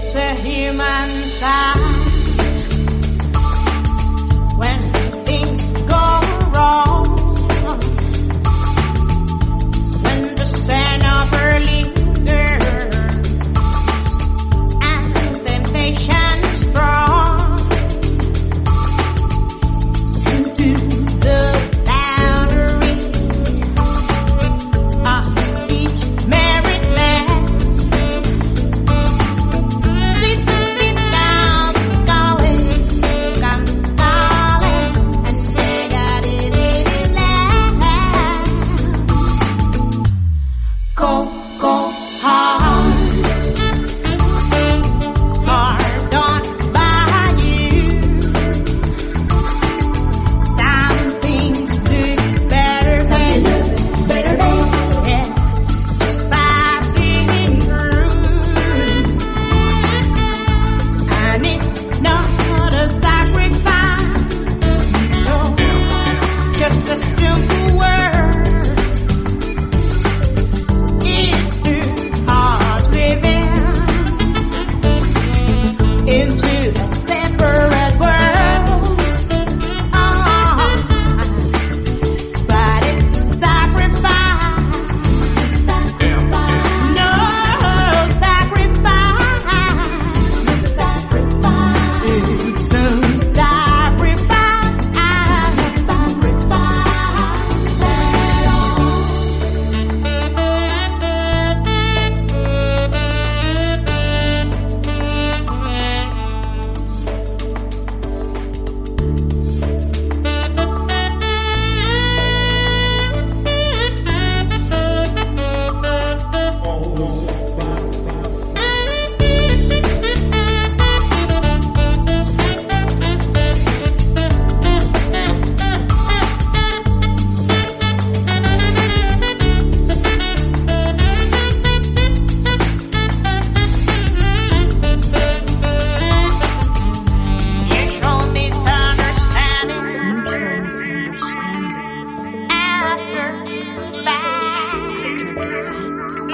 It's a human sign when things go wrong, when the scent of her lingers and temptation strong, into the boundary of each married land. Sit down, Scarlet, come Scarlet, and they got it in land. Go hard on by you. Some things look better than yeah, just passing through, and it's not a sacrifice, no, just a simple word. It's too hard living into a separate world. But it's a sacrifice. No sacrifice. It's a mutual misunderstanding after the fact.